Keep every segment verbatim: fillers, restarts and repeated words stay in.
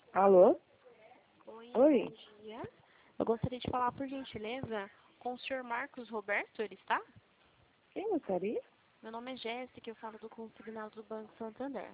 Alô? Oi, Oi? bom dia. Eu gostaria de falar, por gentileza, com o senhor Marcos Roberto, ele está? Quem gostaria? Meu nome é Jéssica, eu falo do consignado do Banco Santander.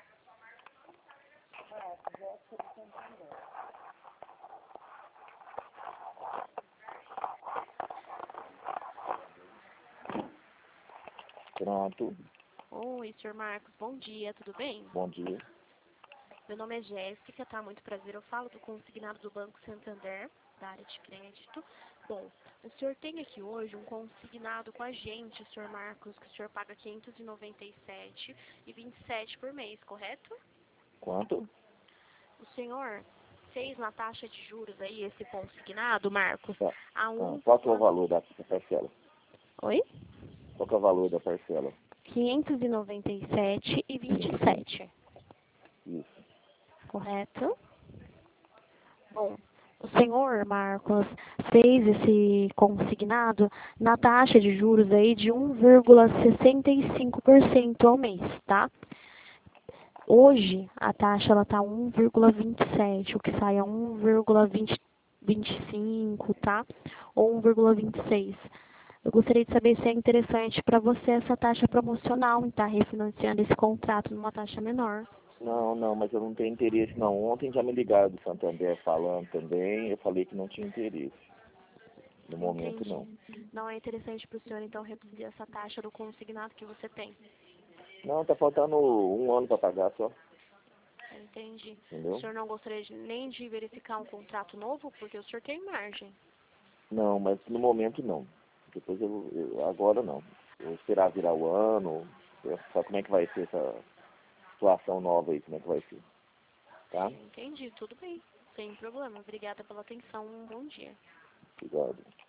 Pronto. Oi, senhor Marcos, bom dia, tudo bem? Bom dia. Meu nome é Jéssica, tá? Muito prazer. Eu falo do consignado do Banco Santander, da área de crédito. Bom, o senhor tem aqui hoje um consignado com a gente, senhor Marcos, que o senhor paga quinhentos e noventa e sete reais e vinte e sete centavos por mês, correto? Quanto? O senhor fez na taxa de juros aí esse consignado, Marcos, Tá. a Ah, um... qual que é o valor da parcela? Oi? Qual que é o valor da parcela? quinhentos e noventa e sete reais e vinte e sete centavos, Isso. correto? Bom, o senhor, Marcos, fez esse consignado na taxa de juros aí de um vírgula sessenta e cinco por cento ao mês, tá? Hoje, a taxa ela tá um vírgula vinte e sete, o que sai a um vírgula vinte e cinco, tá? Ou um vírgula vinte e seis. Eu gostaria de saber se é interessante para você essa taxa promocional em estar refinanciando esse contrato numa taxa menor. Não, não, mas eu não tenho interesse não. Ontem já me ligaram do Santander falando também, eu falei que não tinha interesse. No momento Entendi. não. Não é interessante para o senhor, então, reduzir essa taxa do consignado que você tem. Não, tá faltando um ano para pagar só, Entendi. O entendeu? senhor não gostaria de, nem de verificar um contrato novo, porque o senhor tem margem. Não, mas no momento não. Depois eu, eu agora não. Eu vou esperar virar o ano, ver só como é que vai ser essa situação nova aí, como é que vai ser. Tá? Entendi, tudo bem. Sem problema. Obrigada pela atenção. Um bom dia. Obrigado.